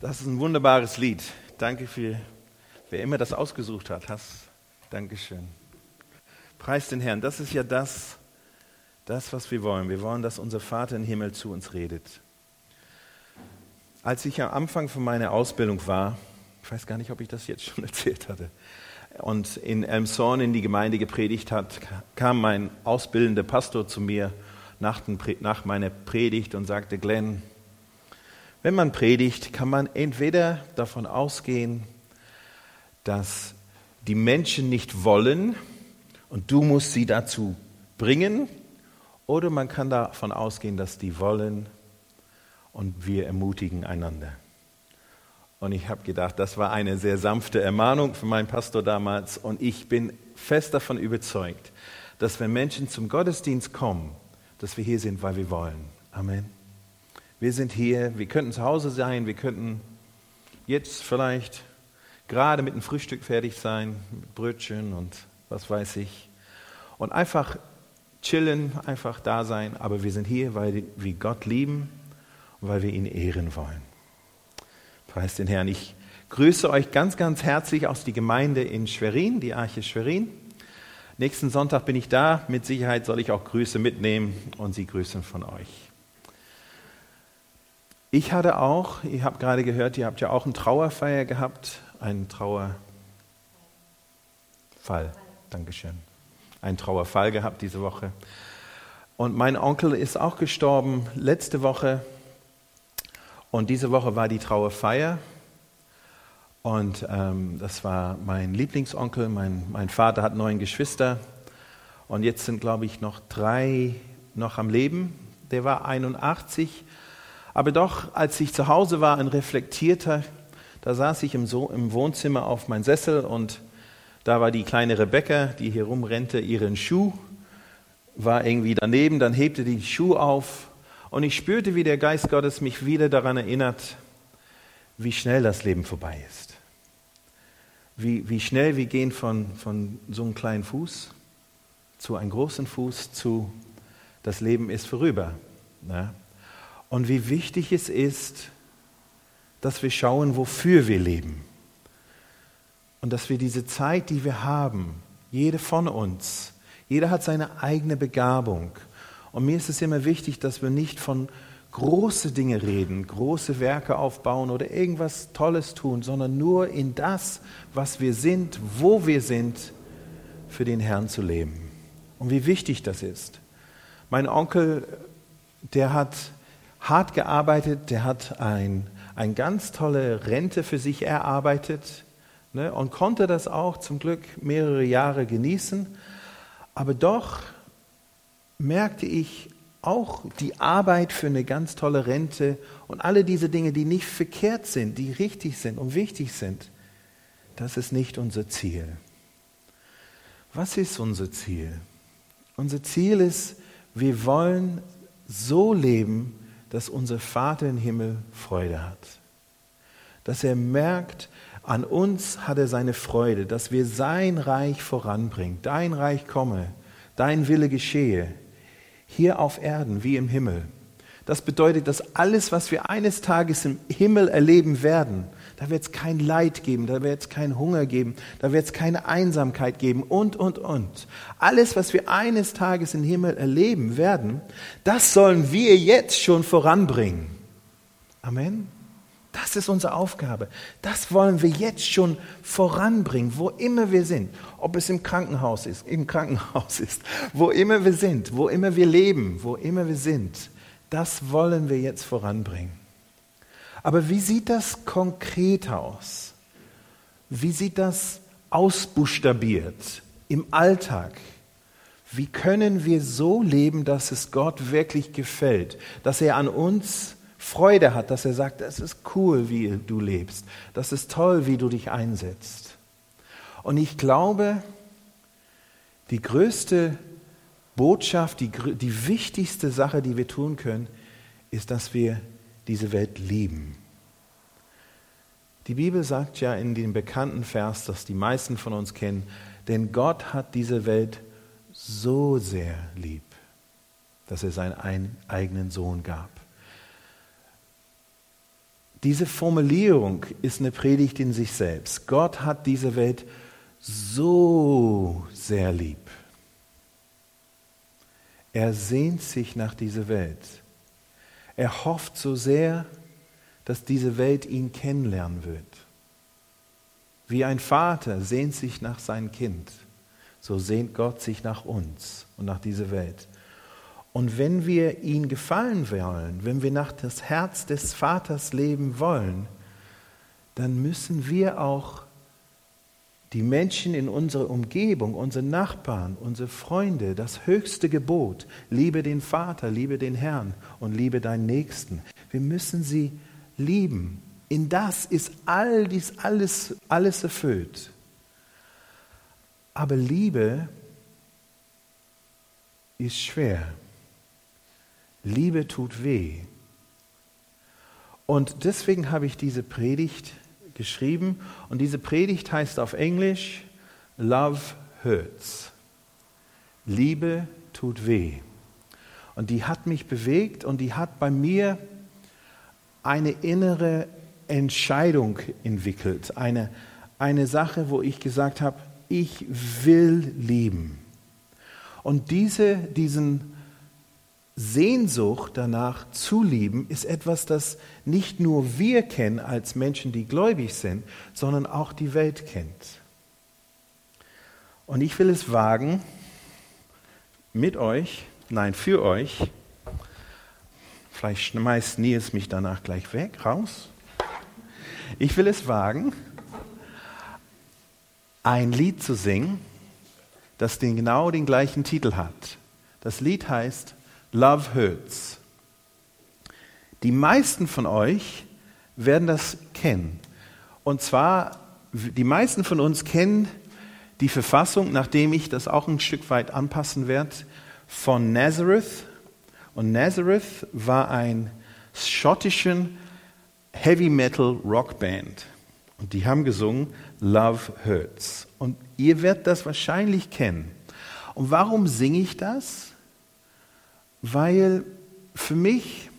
Das ist ein wunderbares Lied. Danke für wer immer das ausgesucht hat. Dankeschön. Preis den Herrn. Das ist ja das, was wir wollen. Wir wollen, dass unser Vater im Himmel zu uns redet. Als ich am Anfang von meiner Ausbildung war, ich weiß gar nicht, ob ich das jetzt schon erzählt hatte, und in Elmshorn in die Gemeinde gepredigt hat, kam mein ausbildender Pastor zu mir nach meiner Predigt und sagte: Glenn, wenn man predigt, kann man entweder davon ausgehen, dass die Menschen nicht wollen und du musst sie dazu bringen, oder man kann davon ausgehen, dass die wollen und wir ermutigen einander. Und ich habe gedacht, das war eine sehr sanfte Ermahnung von meinem Pastor damals, und ich bin fest davon überzeugt, dass wenn Menschen zum Gottesdienst kommen, dass wir hier sind, weil wir wollen. Amen. Wir sind hier, wir könnten zu Hause sein, wir könnten jetzt vielleicht gerade mit dem Frühstück fertig sein, mit Brötchen und was weiß ich. Und einfach chillen, einfach da sein, aber wir sind hier, weil wir Gott lieben und weil wir ihn ehren wollen. Preis den Herrn. Ich grüße euch ganz, ganz herzlich aus der Gemeinde in Schwerin, die Arche Schwerin. Nächsten Sonntag bin ich da. Mit Sicherheit soll ich auch Grüße mitnehmen und sie grüßen von euch. Ich hatte auch, ihr habt gerade gehört, ihr habt ja auch eine Trauerfeier gehabt, einen Trauerfall, Dankeschön, einen Trauerfall gehabt diese Woche. Und mein Onkel ist auch gestorben letzte Woche, und diese Woche war die Trauerfeier. Und das war mein Lieblingsonkel, mein Vater hat 9 Geschwister und jetzt sind, glaube ich, noch 3 noch am Leben. Der war 81. Aber doch, als ich zu Hause war und reflektierte, da saß ich im Wohnzimmer auf meinem Sessel und da war die kleine Rebecca, die hier rumrennte, ihren Schuh war irgendwie daneben, dann hebte die Schuh auf und ich spürte, wie der Geist Gottes mich wieder daran erinnert, wie schnell das Leben vorbei ist. Wie schnell wir gehen von so einem kleinen Fuß zu einem großen Fuß zu, das Leben ist vorüber. Ne? Und wie wichtig es ist, dass wir schauen, wofür wir leben. Und dass wir diese Zeit, die wir haben, jeder von uns, jeder hat seine eigene Begabung. Und mir ist es immer wichtig, dass wir nicht von große Dinge reden, große Werke aufbauen oder irgendwas Tolles tun, sondern nur in das, was wir sind, wo wir sind, für den Herrn zu leben. Und wie wichtig das ist. Mein Onkel, der hat hart gearbeitet, der hat eine ganz tolle Rente für sich erarbeitet, ne, und konnte das auch zum Glück mehrere Jahre genießen. Aber doch merkte ich auch die Arbeit für eine ganz tolle Rente und alle diese Dinge, die nicht verkehrt sind, die richtig sind und wichtig sind, das ist nicht unser Ziel. Was ist unser Ziel? Unser Ziel ist, wir wollen so leben, dass unser Vater im Himmel Freude hat. Dass er merkt, an uns hat er seine Freude, dass wir sein Reich voranbringen. Dein Reich komme, dein Wille geschehe, hier auf Erden wie im Himmel. Das bedeutet, dass alles, was wir eines Tages im Himmel erleben werden, da wird es kein Leid geben, da wird es keinen Hunger geben, da wird es keine Einsamkeit geben und. Alles, was wir eines Tages im Himmel erleben werden, das sollen wir jetzt schon voranbringen. Amen. Das ist unsere Aufgabe. Das wollen wir jetzt schon voranbringen, wo immer wir sind. Ob es im Krankenhaus ist, wo immer wir sind, wo immer wir leben, wo immer wir sind. Das wollen wir jetzt voranbringen. Aber wie sieht das konkret aus? Wie sieht das ausbuchstabiert im Alltag? Wie können wir so leben, dass es Gott wirklich gefällt, dass er an uns Freude hat, dass er sagt, das ist cool, wie du lebst, das ist toll, wie du dich einsetzt. Und ich glaube, die größte Botschaft, die wichtigste Sache, die wir tun können, ist, dass wir diese Welt lieben. Die Bibel sagt ja in dem bekannten Vers, das die meisten von uns kennen, denn Gott hat diese Welt so sehr lieb, dass er seinen eigenen Sohn gab. Diese Formulierung ist eine Predigt in sich selbst. Gott hat diese Welt so sehr lieb. Er sehnt sich nach dieser Welt. Er hofft so sehr, dass diese Welt ihn kennenlernen wird. Wie ein Vater sehnt sich nach seinem Kind, so sehnt Gott sich nach uns und nach dieser Welt. Und wenn wir ihm gefallen wollen, wenn wir nach das Herz des Vaters leben wollen, dann müssen wir auch die Menschen in unserer Umgebung, unsere Nachbarn, unsere Freunde, das höchste Gebot, liebe den Vater, liebe den Herrn und liebe deinen Nächsten. Wir müssen sie lieben. In das ist alles erfüllt. Aber Liebe ist schwer. Liebe tut weh. Und deswegen habe ich diese Predigt geschrieben. Und diese Predigt heißt auf Englisch Love Hurts. Liebe tut weh. Und die hat mich bewegt und die hat bei mir eine innere Entscheidung entwickelt. Eine Sache, wo ich gesagt habe, ich will lieben. Und diesen Sehnsucht danach zu lieben, ist etwas, das nicht nur wir kennen als Menschen, die gläubig sind, sondern auch die Welt kennt. Und ich will es wagen, für euch, vielleicht schmeißt Nils mich danach gleich raus. Ich will es wagen, ein Lied zu singen, das genau den gleichen Titel hat. Das Lied heißt Love Hurts. Die meisten von euch werden das kennen. Und zwar, die meisten von uns kennen die Verfassung, nachdem ich das auch ein Stück weit anpassen werde, von Nazareth. Und Nazareth war ein schottischen Heavy Metal Rockband. Und die haben gesungen Love Hurts. Und ihr werdet das wahrscheinlich kennen. Und warum singe ich das? Weil für mich,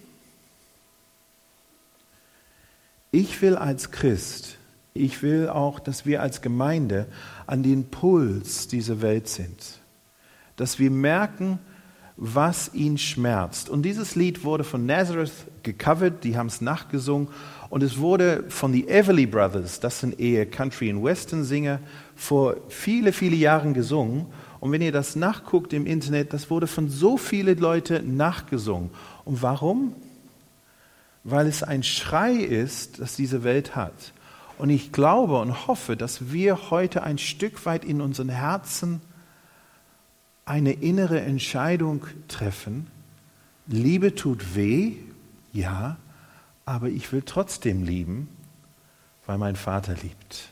ich will als Christ, ich will auch, dass wir als Gemeinde an den Puls dieser Welt sind. Dass wir merken, was ihn schmerzt. Und dieses Lied wurde von Nazareth gecovert, die haben es nachgesungen. Und es wurde von den Everly Brothers, das sind eher Country- und Western-Singer, vor viele, viele Jahren gesungen. Und wenn ihr das nachguckt im Internet, das wurde von so vielen Leuten nachgesungen. Und warum? Weil es ein Schrei ist, das diese Welt hat. Und ich glaube und hoffe, dass wir heute ein Stück weit in unseren Herzen eine innere Entscheidung treffen. Liebe tut weh, ja, aber ich will trotzdem lieben, weil mein Vater liebt.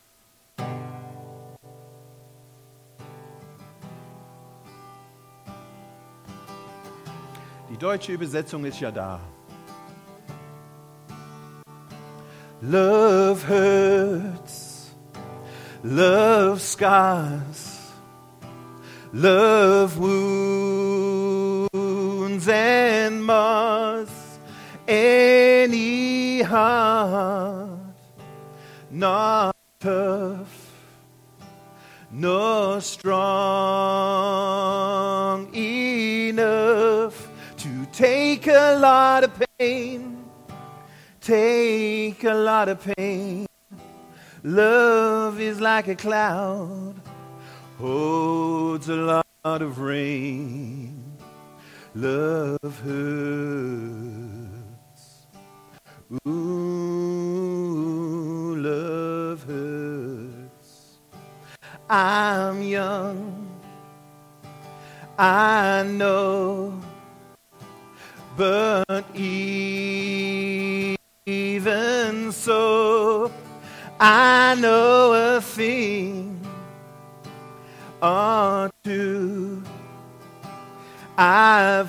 Die deutsche Übersetzung ist ja da. Love hurts, love scars, love wounds and mars any heart, not tough nor strong enough to take a lot of pain, take a lot of pain. Love is like a cloud, holds a lot of rain. Love hurts. Ooh, love hurts. I'm young, I know, but even so, I know a thing or two. I've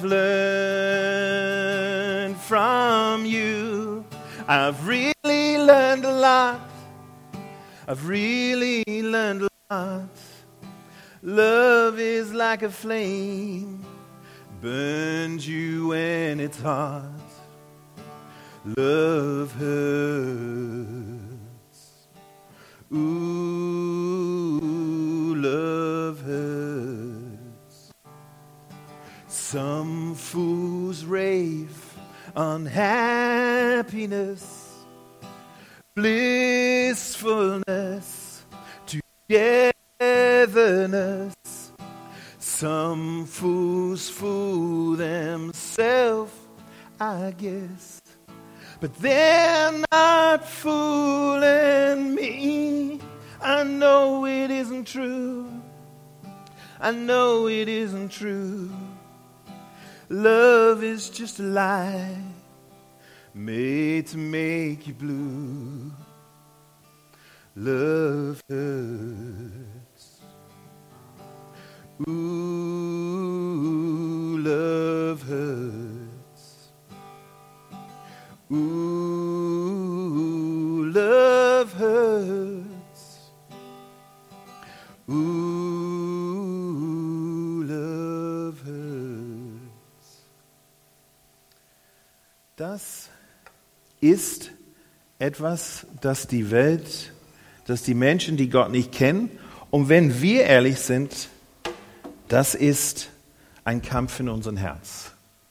learned from you. I've really learned a lot. I've really learned a lot. Love is like a flame, burns you when it's hot. Love hurts. Ooh, love hurts. Some fools rave on happiness, blissfulness, togetherness. Some fools fool themselves, I guess. But they're not fooling me. I know it isn't true. I know it isn't true. Love is just a lie made to make you blue. Love hurts. Ooh, love hurts. Ooh, love hurts. Ooh, love hurts. Das ist etwas, das die Welt, das die Menschen, die Gott nicht kennen, und wenn wir ehrlich sind, das ist ein Kampf in unserem Herz.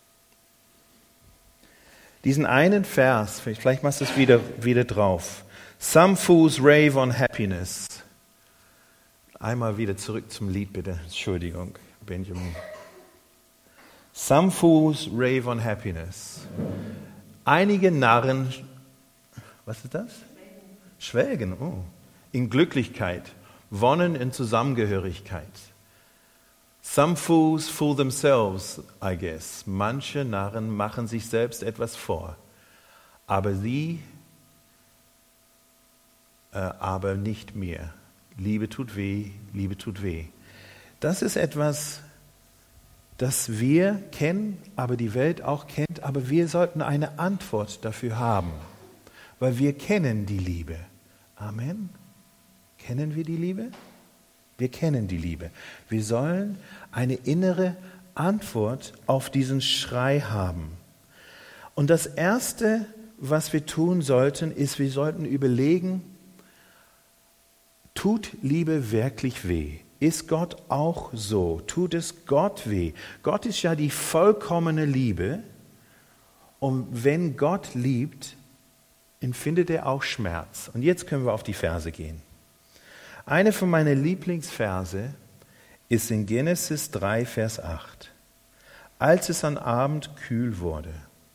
Diesen einen Vers, vielleicht machst du es wieder drauf. Some fools rave on happiness. Einmal wieder zurück zum Lied, bitte. Entschuldigung, Benjamin. Some fools rave on happiness. Einige Narren, was ist das? Schwelgen, in Glücklichkeit, wonnen in Zusammengehörigkeit. Some fools fool themselves, I guess. Manche Narren machen sich selbst etwas vor. Aber aber nicht mehr. Liebe tut weh, Liebe tut weh. Das ist etwas, das wir kennen, aber die Welt auch kennt. Aber wir sollten eine Antwort dafür haben. Weil wir kennen die Liebe. Amen. Kennen wir die Liebe? Wir kennen die Liebe. Wir sollen eine innere Antwort auf diesen Schrei haben. Und das Erste, was wir tun sollten, ist, wir sollten überlegen, tut Liebe wirklich weh? Ist Gott auch so? Tut es Gott weh? Gott ist ja die vollkommene Liebe. Und wenn Gott liebt, empfindet er auch Schmerz. Und jetzt können wir auf die Verse gehen. Eine von meinen Lieblingsverse ist in Genesis 3, Vers 8. Als es am Abend kühl wurde.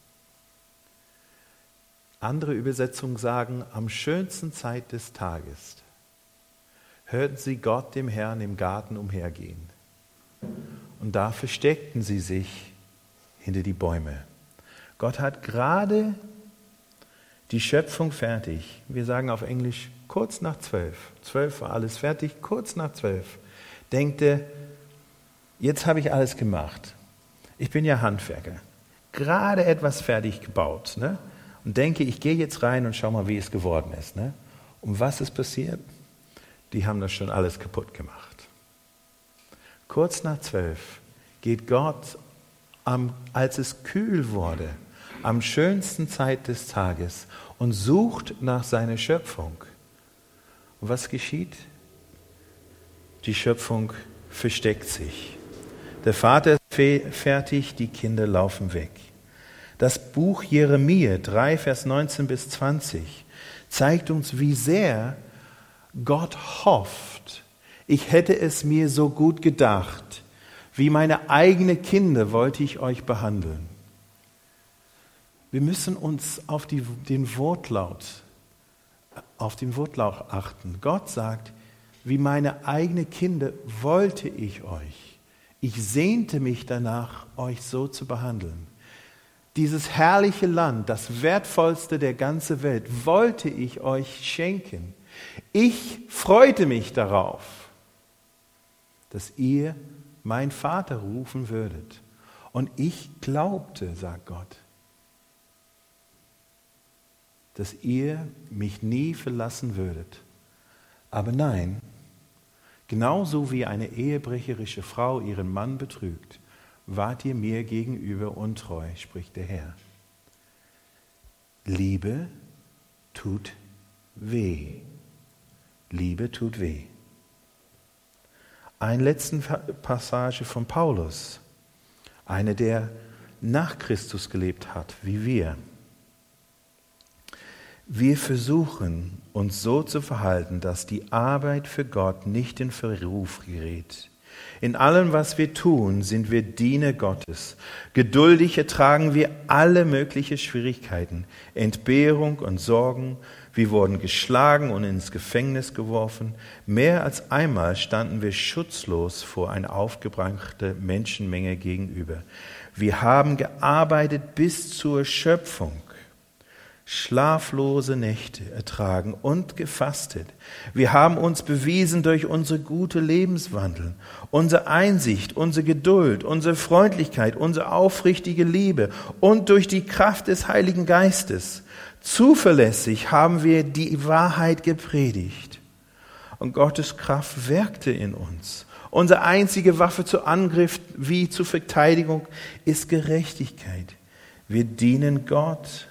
Andere Übersetzungen sagen, am schönsten Zeit des Tages, hörten sie Gott, dem Herrn, im Garten umhergehen. Und da versteckten sie sich hinter die Bäume. Gott hat gerade die Schöpfung fertig. Wir sagen auf Englisch kurz nach 12. 12 war alles fertig, kurz nach 12. Denkt er, jetzt habe ich alles gemacht. Ich bin ja Handwerker. Gerade etwas fertig gebaut. Ne? Und denke, ich gehe jetzt rein und schau mal, wie es geworden ist. Ne? Und was ist passiert? Die haben das schon alles kaputt gemacht. Kurz nach 12 geht Gott, als es kühl wurde, am schönsten Zeit des Tages und sucht nach seiner Schöpfung. Und was geschieht? Die Schöpfung versteckt sich. Der Vater ist fertig, die Kinder laufen weg. Das Buch Jeremia 3, Vers 19 bis 20 zeigt uns, wie sehr Gott hofft. Ich hätte es mir so gut gedacht, wie meine eigenen Kinder wollte ich euch behandeln. Wir müssen uns auf den Wortlaut achten. Gott sagt, wie meine eigenen Kinder wollte ich euch. Ich sehnte mich danach, euch so zu behandeln. Dieses herrliche Land, das wertvollste der ganzen Welt, wollte ich euch schenken. Ich freute mich darauf, dass ihr mein Vater rufen würdet. Und ich glaubte, sagt Gott, dass ihr mich nie verlassen würdet. Aber nein, genauso wie eine ehebrecherische Frau ihren Mann betrügt, wart ihr mir gegenüber untreu, spricht der Herr. Liebe tut weh. Liebe tut weh. Eine letzte Passage von Paulus, einer, der nach Christus gelebt hat, wie wir. Wir versuchen, uns so zu verhalten, dass die Arbeit für Gott nicht in Verruf gerät. In allem, was wir tun, sind wir Diener Gottes. Geduldig ertragen wir alle möglichen Schwierigkeiten, Entbehrung und Sorgen. Wir wurden geschlagen und ins Gefängnis geworfen. Mehr als einmal standen wir schutzlos vor einer aufgebrachten Menschenmenge gegenüber. Wir haben gearbeitet bis zur Erschöpfung, schlaflose Nächte ertragen und gefastet. Wir haben uns bewiesen durch unsere gute Lebenswandel, unsere Einsicht, unsere Geduld, unsere Freundlichkeit, unsere aufrichtige Liebe und durch die Kraft des Heiligen Geistes. Zuverlässig haben wir die Wahrheit gepredigt und Gottes Kraft wirkte in uns. Unsere einzige Waffe zu Angriff wie zur Verteidigung ist Gerechtigkeit. Wir dienen Gott,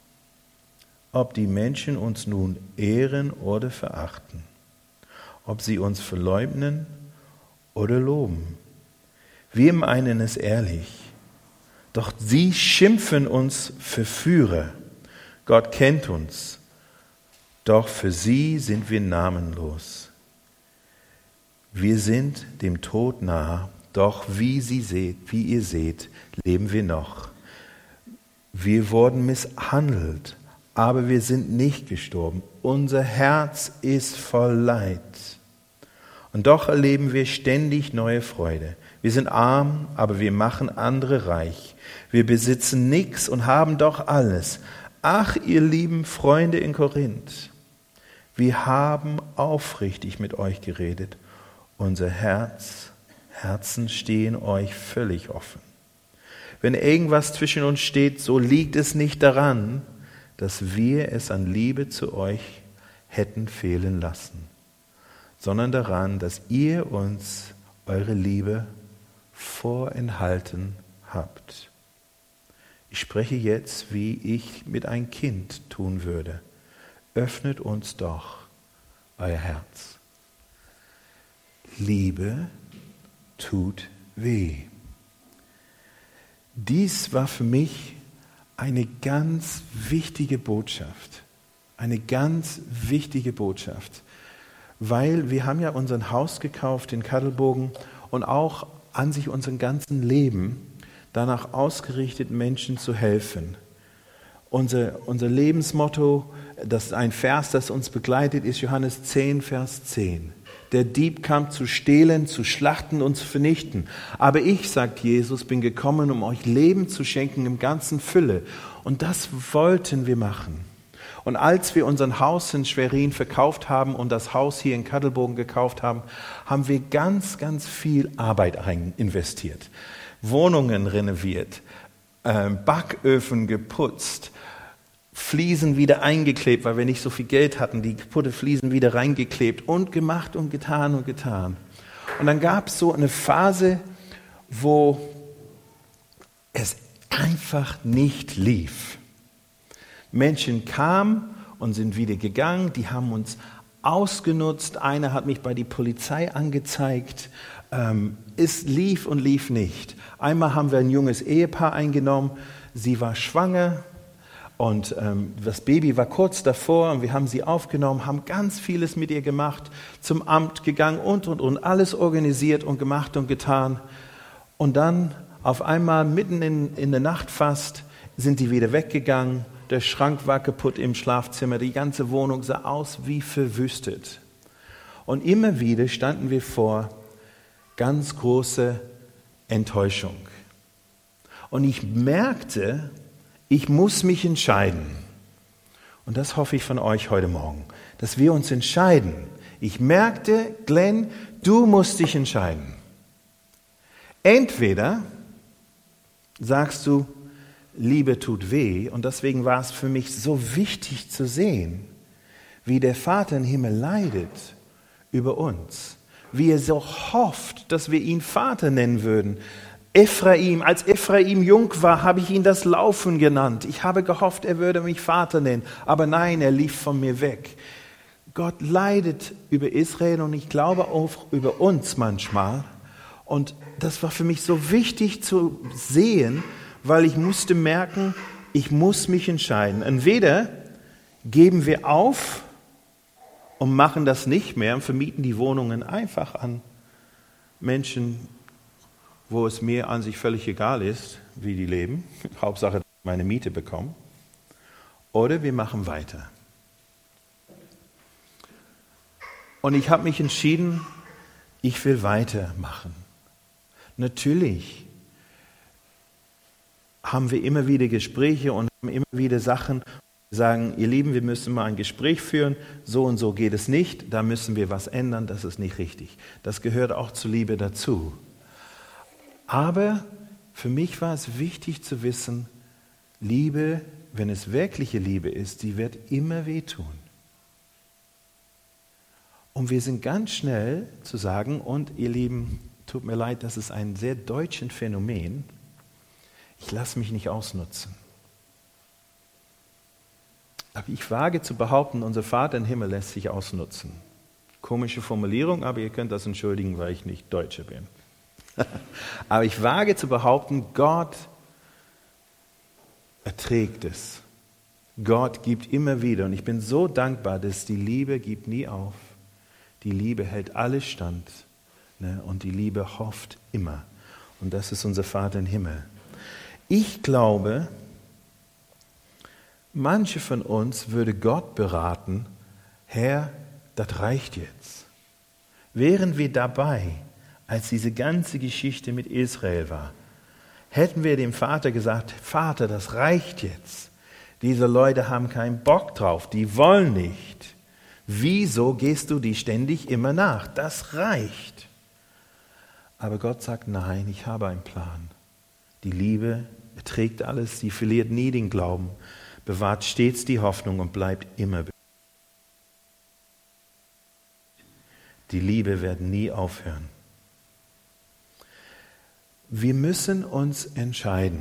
ob die Menschen uns nun ehren oder verachten, ob sie uns verleugnen oder loben. Wir meinen es ehrlich, doch sie schimpfen uns Verführer. Gott kennt uns, doch für sie sind wir namenlos. Wir sind dem Tod nahe, doch wie ihr seht, leben wir noch. Wir wurden misshandelt, aber wir sind nicht gestorben. Unser Herz ist voll Leid. Und doch erleben wir ständig neue Freude. Wir sind arm, aber wir machen andere reich. Wir besitzen nichts und haben doch alles. Ach, ihr lieben Freunde in Korinth, wir haben aufrichtig mit euch geredet. Unser Herzen stehen euch völlig offen. Wenn irgendwas zwischen uns steht, so liegt es nicht daran, dass wir es an Liebe zu euch hätten fehlen lassen, sondern daran, dass ihr uns eure Liebe vorenthalten habt. Ich spreche jetzt, wie ich mit einem Kind tun würde. Öffnet uns doch euer Herz. Liebe tut weh. Dies war für mich eine ganz wichtige Botschaft. Eine ganz wichtige Botschaft. Weil wir haben ja unser Haus gekauft in Kadelbogen und auch an sich unser ganzen Leben danach ausgerichtet, Menschen zu helfen. Unser Lebensmotto, das ist ein Vers, das uns begleitet, ist Johannes 10, Vers 10. Der Dieb kam zu stehlen, zu schlachten und zu vernichten. Aber ich, sagt Jesus, bin gekommen, um euch Leben zu schenken im ganzen Fülle. Und das wollten wir machen. Und als wir unser Haus in Schwerin verkauft haben und das Haus hier in Kadelbogen gekauft haben, haben wir ganz, ganz viel Arbeit investiert. Wohnungen renoviert, Backöfen geputzt, Fliesen wieder eingeklebt, weil wir nicht so viel Geld hatten, die kaputte Fliesen wieder reingeklebt und gemacht und getan und getan. Und dann gab es so eine Phase, wo es einfach nicht lief. Menschen kamen und sind wieder gegangen, die haben uns ausgenutzt. Einer hat mich bei der Polizei angezeigt. Es lief und lief nicht. Einmal haben wir ein junges Ehepaar eingenommen. Sie war schwanger und das Baby war kurz davor und wir haben sie aufgenommen, haben ganz vieles mit ihr gemacht, zum Amt gegangen und. Alles organisiert und gemacht und getan. Und dann auf einmal, mitten in der Nacht fast, sind die wieder weggegangen. Der Schrank war kaputt im Schlafzimmer, die ganze Wohnung sah aus wie verwüstet. Und immer wieder standen wir vor ganz große Enttäuschung. Und ich merkte, ich muss mich entscheiden. Und das hoffe ich von euch heute Morgen, dass wir uns entscheiden. Ich merkte, Glenn, du musst dich entscheiden. Entweder sagst du, Liebe tut weh, und deswegen war es für mich so wichtig zu sehen, wie der Vater im Himmel leidet über uns, wie er so hofft, dass wir ihn Vater nennen würden. Ephraim, als Ephraim jung war, habe ich ihn das Laufen genannt. Ich habe gehofft, er würde mich Vater nennen, aber nein, er lief von mir weg. Gott leidet über Israel und ich glaube auch über uns manchmal. Und das war für mich so wichtig zu sehen, weil ich musste merken, ich muss mich entscheiden. Entweder geben wir auf und machen das nicht mehr und vermieten die Wohnungen einfach an Menschen, wo es mir an sich völlig egal ist, wie die leben. Hauptsache, dass ich meine Miete bekomme. Oder wir machen weiter. Und ich habe mich entschieden, ich will weitermachen. Natürlich haben wir immer wieder Gespräche und haben immer wieder Sachen, die sagen, ihr Lieben, wir müssen mal ein Gespräch führen, so und so geht es nicht, da müssen wir was ändern, das ist nicht richtig. Das gehört auch zur Liebe dazu. Aber für mich war es wichtig zu wissen, Liebe, wenn es wirkliche Liebe ist, die wird immer wehtun. Und wir sind ganz schnell zu sagen, und ihr Lieben, tut mir leid, das ist ein sehr deutsches Phänomen, ich lasse mich nicht ausnutzen. Aber ich wage zu behaupten, unser Vater im Himmel lässt sich ausnutzen. Komische Formulierung, aber ihr könnt das entschuldigen, weil ich nicht Deutscher bin. Aber ich wage zu behaupten, Gott erträgt es. Gott gibt immer wieder. Und ich bin so dankbar, dass die Liebe gibt nie auf. Die Liebe hält alles stand. Ne? Und die Liebe hofft immer. Und das ist unser Vater im Himmel. Ich glaube, manche von uns würde Gott beraten, Herr, das reicht jetzt. Wären wir dabei, als diese ganze Geschichte mit Israel war, hätten wir dem Vater gesagt, Vater, das reicht jetzt. Diese Leute haben keinen Bock drauf, die wollen nicht. Wieso gehst du die ständig immer nach? Das reicht. Aber Gott sagt, nein, ich habe einen Plan. Die Liebe erträgt alles, sie verliert nie den Glauben, bewahrt stets die Hoffnung und bleibt immer. Die Liebe wird nie aufhören. Wir müssen uns entscheiden.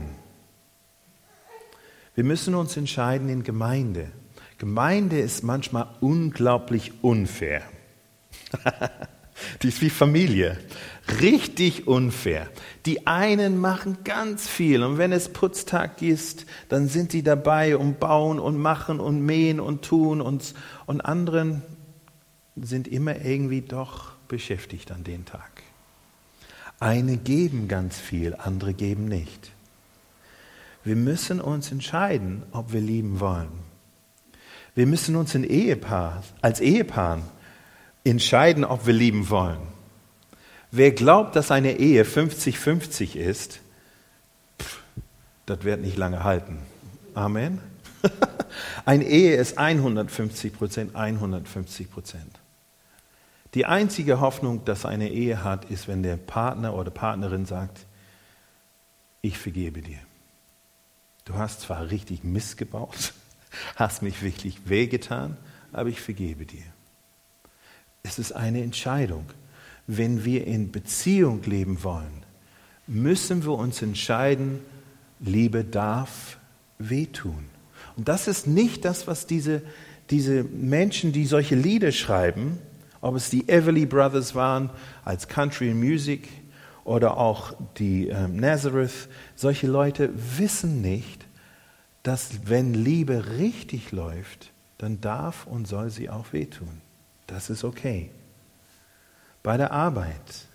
Wir müssen uns entscheiden in Gemeinde. Gemeinde ist manchmal unglaublich unfair. Die ist wie Familie. Richtig unfair. Die einen machen ganz viel und wenn es Putztag ist, dann sind sie dabei und bauen und machen und mähen und tun und anderen sind immer irgendwie doch beschäftigt an den Tag. Eine geben ganz viel, andere geben nicht. Wir müssen uns entscheiden, ob wir lieben wollen. Wir müssen uns als Ehepaar entscheiden, ob wir lieben wollen. Wer glaubt, dass eine Ehe 50-50 ist, das wird nicht lange halten. Amen. Eine Ehe ist 150%, 150%. Die einzige Hoffnung, dass eine Ehe hat, ist, wenn der Partner oder Partnerin sagt, ich vergebe dir. Du hast zwar richtig Mist gebaut, hast mich wirklich wehgetan, aber ich vergebe dir. Es ist eine Entscheidung. Wenn wir in Beziehung leben wollen, müssen wir uns entscheiden, Liebe darf wehtun. Und das ist nicht das, was diese Menschen, die solche Lieder schreiben, ob es die Everly Brothers waren als Country Music oder auch die Nazareth, solche Leute wissen nicht, dass wenn Liebe richtig läuft, dann darf und soll sie auch wehtun. Das ist okay. Bei der Arbeit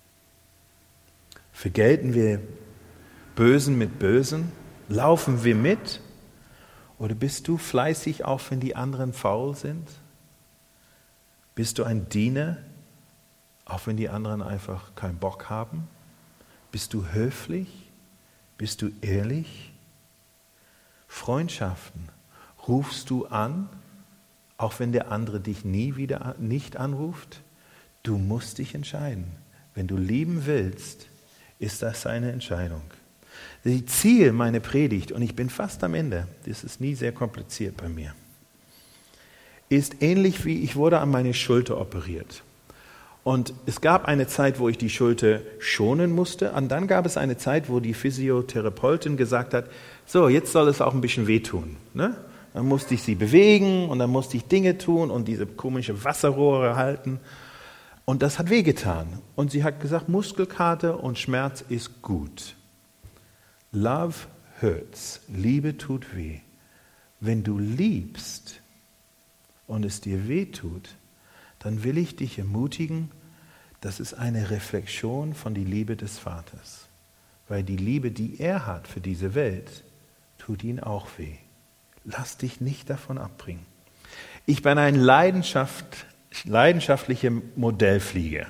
vergelten wir Bösen mit Bösen? Laufen wir mit? Oder bist du fleißig, auch wenn die anderen faul sind? Bist du ein Diener, auch wenn die anderen einfach keinen Bock haben? Bist du höflich? Bist du ehrlich? Freundschaften. Rufst du an, auch wenn der andere dich nie wieder nicht anruft? Du musst dich entscheiden. Wenn du lieben willst, ist das eine Entscheidung. Das Ziel meiner Predigt, und ich bin fast am Ende, das ist nie sehr kompliziert bei mir, ist ähnlich wie ich wurde an meine Schulter operiert. Und es gab eine Zeit, wo ich die Schulter schonen musste. Und dann gab es eine Zeit, wo die Physiotherapeutin gesagt hat, so, jetzt soll es auch ein bisschen wehtun. Ne? Dann musste ich sie bewegen und dann musste ich Dinge tun und diese komische Wasserrohre halten. Und das hat wehgetan. Und sie hat gesagt, Muskelkater und Schmerz ist gut. Love hurts. Liebe tut weh. Wenn du liebst und es dir weh tut, dann will ich dich ermutigen, das ist eine Reflexion von der Liebe des Vaters. Weil die Liebe, die er hat für diese Welt, tut ihm auch weh. Lass dich nicht davon abbringen. Ich bin ein leidenschaftlicher Modellflieger.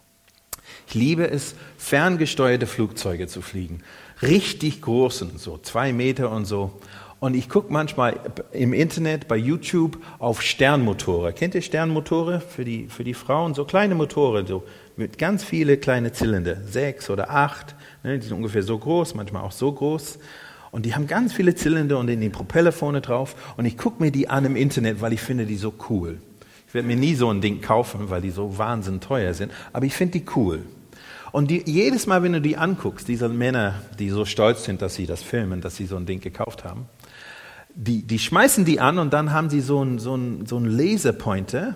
Ich liebe es, ferngesteuerte Flugzeuge zu fliegen. Richtig großen, so 2 Meter und so. Und ich gucke manchmal im Internet, bei YouTube, auf Sternmotore. Kennt ihr Sternmotore für die Frauen? So kleine Motore, so mit ganz viele kleine Zylinder, 6 oder 8. Ne, die sind ungefähr so groß, manchmal auch so groß. Und die haben ganz viele Zylinder und in die Propeller vorne drauf. Und ich gucke mir die an im Internet, weil ich finde die so cool. Ich werde mir nie so ein Ding kaufen, weil die so wahnsinnig teuer sind. Aber ich finde die cool. Und jedes Mal, wenn du die anguckst, diese Männer, die so stolz sind, dass sie das filmen, dass sie so ein Ding gekauft haben, die schmeißen die an und dann haben sie so einen Laserpointer,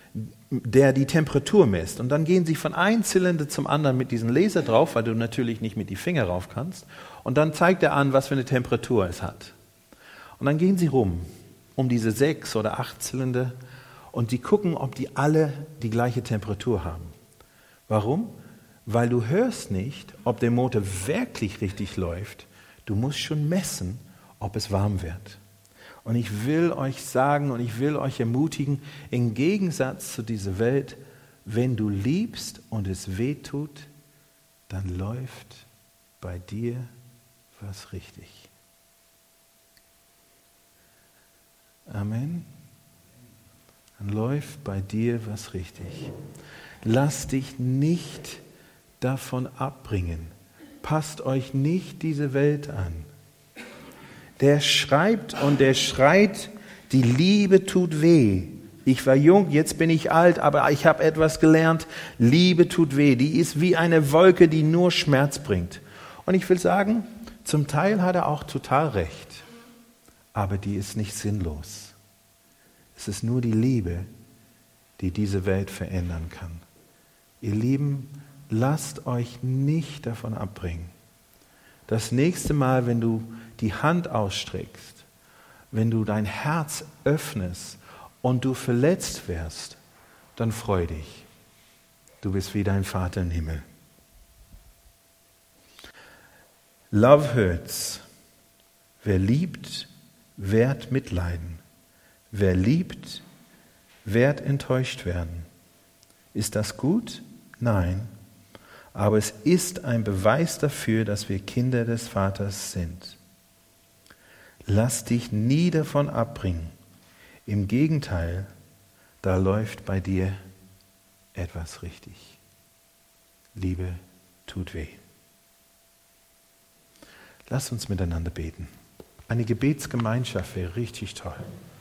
der die Temperatur misst. Und dann gehen sie von einem Zylinder zum anderen mit diesem Laser drauf, weil du natürlich nicht mit die Finger rauf kannst. Und dann zeigt er an, was für eine Temperatur es hat. Und dann gehen sie rum, um diese 6 oder 8 Zylinder, und die gucken, ob die alle die gleiche Temperatur haben. Warum? Weil du hörst nicht, ob der Motor wirklich richtig läuft. Du musst schon messen, ob es warm wird. Und ich will euch sagen und ich will euch ermutigen, im Gegensatz zu dieser Welt, wenn du liebst und es weh tut, dann läuft bei dir was richtig. Amen. Dann läuft bei dir was richtig. Lass dich nicht davon abbringen. Passt euch nicht diese Welt an. Der schreibt und der schreit, die Liebe tut weh. Ich war jung, jetzt bin ich alt, aber ich habe etwas gelernt. Liebe tut weh. Die ist wie eine Wolke, die nur Schmerz bringt. Und ich will sagen, zum Teil hat er auch total recht. Aber die ist nicht sinnlos. Es ist nur die Liebe, die diese Welt verändern kann. Ihr Lieben, lasst euch nicht davon abbringen. Das nächste Mal, wenn du die Hand ausstreckst, wenn du dein Herz öffnest und du verletzt wirst, dann freu dich. Du bist wie dein Vater im Himmel. Love hurts. Wer liebt, wird mitleiden. Wer liebt, wird enttäuscht werden. Ist das gut? Nein. Aber es ist ein Beweis dafür, dass wir Kinder des Vaters sind. Lass dich nie davon abbringen. Im Gegenteil, da läuft bei dir etwas richtig. Liebe tut weh. Lass uns miteinander beten. Eine Gebetsgemeinschaft wäre richtig toll.